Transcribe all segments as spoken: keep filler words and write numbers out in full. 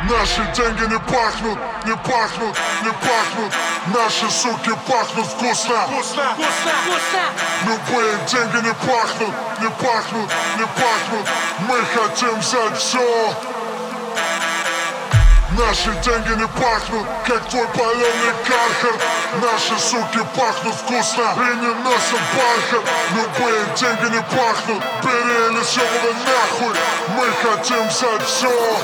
Наши деньги не пахнут, не пахнут, не пахнут. Наши суки пахнут вкусно, вкусно, вкусно, вкусно. Любые деньги не пахнут, не пахнут, не пахнут. Мы хотим взять все. Наши деньги не пахнут, как твой паленый кархер. Наши суки пахнут вкусно и не носят бархат. Любые деньги не пахнут, бери или съебывай нахуй. Мы хотим взять все.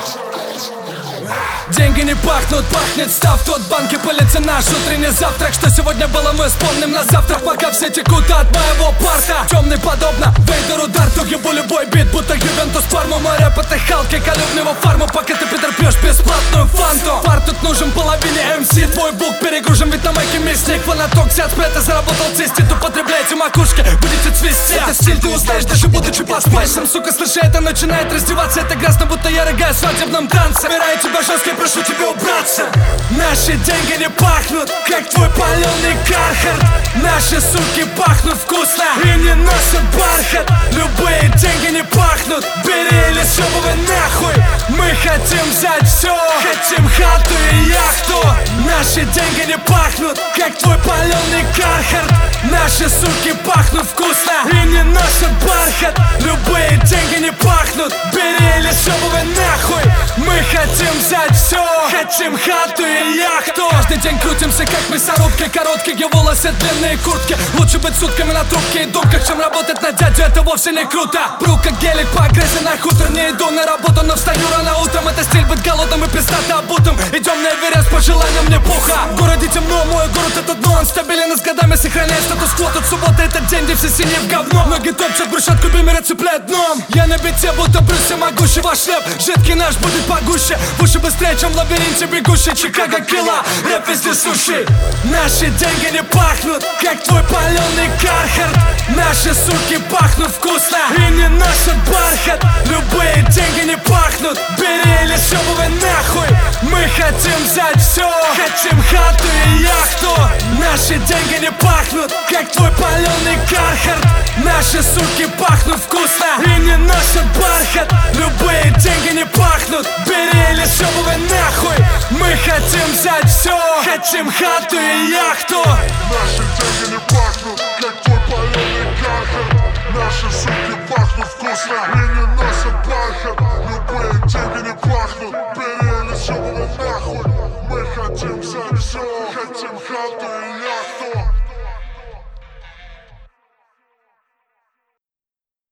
Деньги не пахнут, пахнет став. Тот банки пылится наш утренний завтрак. Что сегодня было, мы вспомним на завтра. Пока все текут от моего парта. Темный подобно Вейдеру Дарту. Ебу любой бит, будто Ювентус Парму. Мой рэп это Халки, колюбнего фарму. Пока ты претерпешь бесплатную фанту. Пар тут нужен половине эм си. Твой бук перегружен, ведь на майке мясник. Фанаток взят спрета, заработал цистит. Употребляйте макушки, будете цвести. Это стиль ты узнаешь, даже будучи под спайсом. Сука, слыши, это начинает раздеваться. Это грязно, будто я рыгаю в свадебном танце. Собираю тебя жестко, прошу тебя убраться. Наши деньги не пахнут, как твой паленый кархер. Наши суки пахнут вкусно и не носят бархат. Любые деньги не пахнут, бери или съебывай нахуй. Мы хотим взять все, хотим хату и яхту. Наши деньги не пахнут, как твой паленый кархер. Наши суки пахнут вкусно и не носят бархат. Любые деньги не пахнут, бери или съебывай нахуй. Мы хотим взять все, хотим хату и яхту. Каждый день крутимся как мясорубки. Короткие волосы, длинные куртки. Лучше быть сутками на трубке и думках, чем работать на дядю, это вовсе не круто. Бру как гелик по агрессии на хутор. Не иду на работу, но встаю рано утром. Это стиль быть голодным и пиздато обутым. Идем на Эверест по желанию мне пуха. В городе темно, мой город это дно. Он стабилен и с годами сохраняет статус-кво. Тут суббота это день, где все синие в говно. Многие топчат брусчатку, бимера цепляет дном. Я на бите, будто Брюс всемогущий. Ваш рэп, жидкий наш будет погуще. Выше быстрее, чем в лабиринте бегущий. Чикаго килла, рэп везде суши. Наши деньги не пахнут, как твой паленый кархер. Наши суки пахнут вкусно и не носят бархат. Любые деньги не пахнут, бери или съебывай нахуй. Мы хотим взять все, хотим хату и яхту. Наши деньги не пахнут, как твой паленый кархер. Наши суки пахнут вкусно и не носят бархат. Любые деньги не пахнут, бери или съебывай нахуй. Мы хотим взять все, хотим хату и яхту. Наши деньги не пахнут, как твой паленый кархер. Наши суки пахнут вкусно и не носят бархат. Любые деньги не пахнут, бери или съебывай нахуй. Мы хотим взять все, хотим хату и